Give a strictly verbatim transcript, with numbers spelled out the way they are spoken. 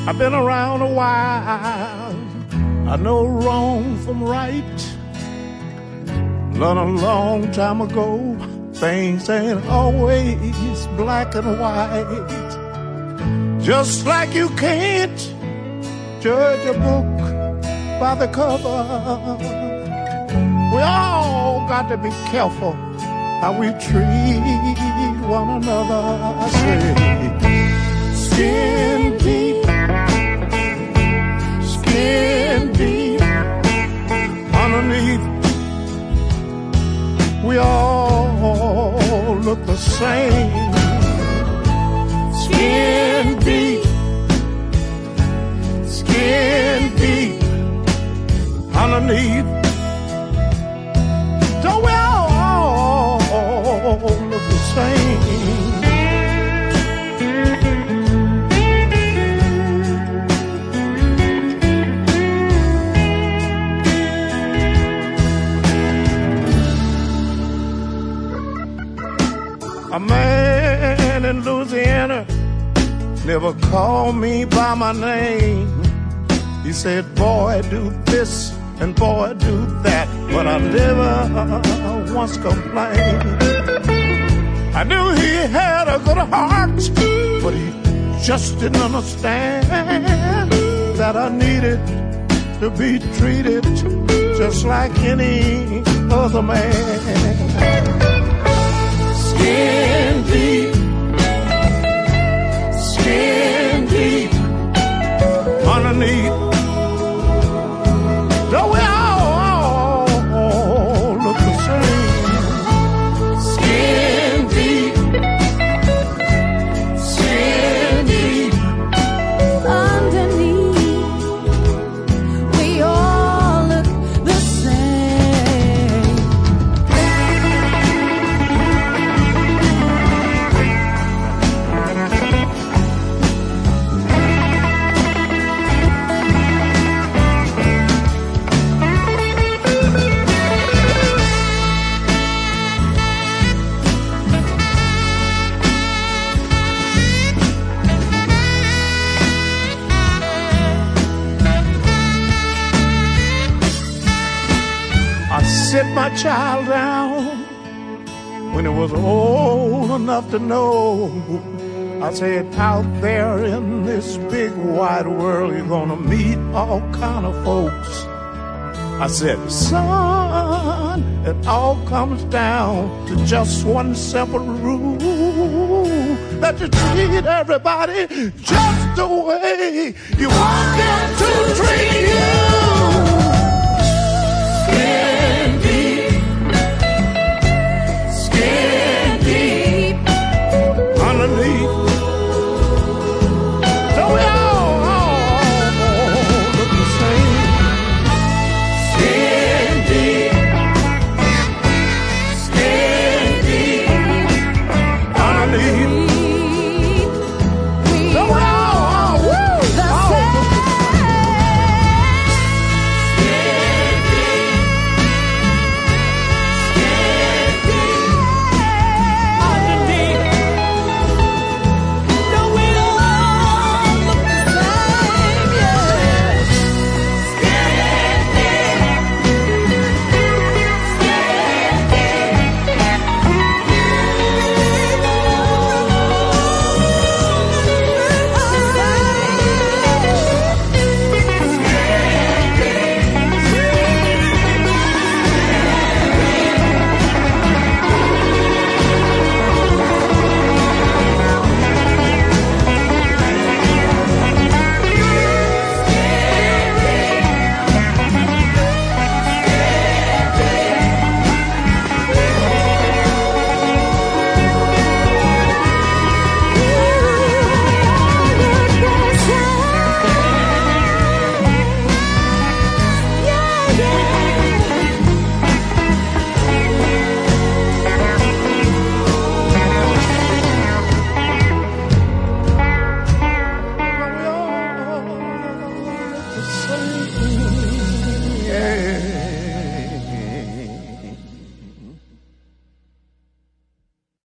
I've been around a while. I know wrong from right. Learned a long time ago, things ain't always black and white. Just like you can't judge a book by the cover, we all got to be careful how we treat one another. I say, skin deep, skin deep, underneath, we all look the same. Skin deep, skin deep, underneath, don't we all look the same? A man in Louisiana never called me by my name. He said, boy, do this and boy, do that, but I never once complained. I knew he had a good heart, but he just didn't understand that I needed to be treated just like any other man. Skin deep, skin deep, underneath, don't we all, all look the same? Skin deep, skin deep, underneath, we all look the same. I sit my child down when it was old enough to know. I said, out there in this big wide world, you're gonna meet all kind of folks. I said, son, it all comes down to just one simple rule, that you treat everybody just the way you want them to treat you. Skin deep, skin deep, underneath, don't we all, all look the same? Skin deep, skin deep, underneath, don't we all, all, woo, all look the same? Skin deep, skin deep, underneath, don't we all look the same? Yeah. Skin deep, the same.